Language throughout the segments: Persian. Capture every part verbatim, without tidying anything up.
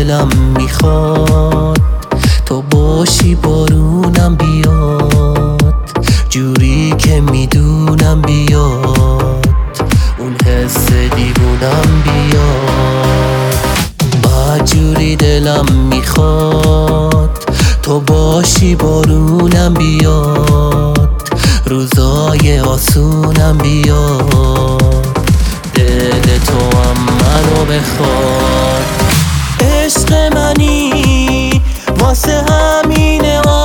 دلم میخواد تو باشی بارونم بیاد، جوری که میدونم بیاد، اون حس دیوونم بیاد. بعد جوری دلم میخواد تو باشی بارونم بیاد، روزای آسونم بیاد، دل تو هم منو بخواد. عشق منی واسه همین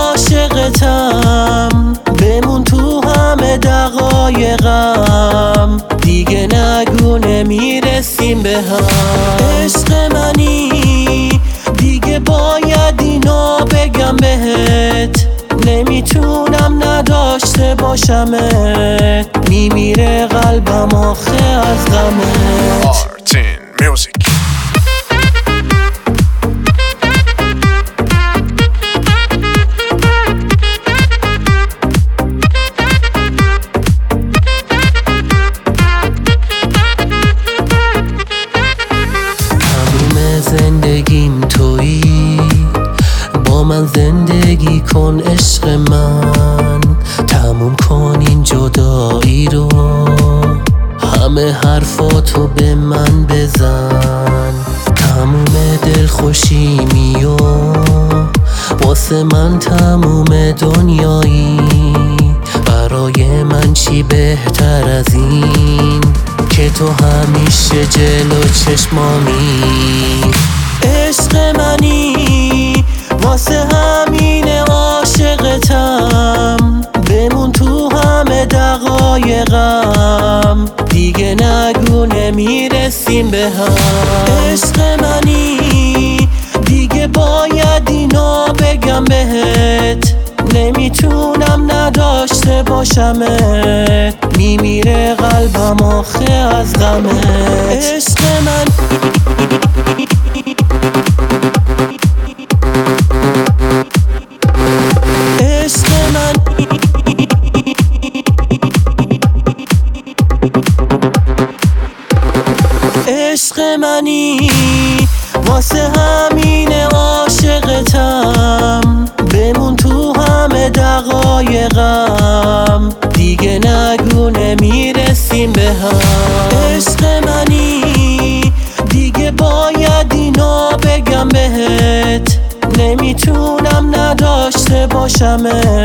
عاشقتم، بمون تو همه دقایقم، دیگه نگو نمیرسیم به هم. عشق منی دیگه باید اینو بگم بهت، نمیتونم نداشته باشمت، میمیره قلبم آخه از غمت. آرتین میوزیک. زندگیم تویی، با من زندگی کن عشق من، تموم کن این جدایی رو، همه حرفاتو به من بزن، تموم دلخوشیمی و واسه من تموم دنیایی، برای من چی بهتر از این که تو همیشه جلو چشمامی. عشق منی واسه همین عاشقتم، بمون تو همه دقایقم، دیگه نگو نمیرسیم به هم. عشق منی دیگه باید اینو بگم بهت، نمیتونم نداشته باشمت، میمیره قلبم آخه از غمت. عشق من عشق من عشق منی واسه همین عاشقتم، بمون تو همه دقایقم، دیگه نگو نمیرسیم به هم. عشق منی دیگه باید اینو بگم بهت، نمیتونم نداشته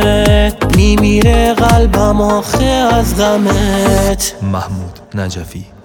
باشمت، میمیره قلبم آخه از غمت. محمود نجفی.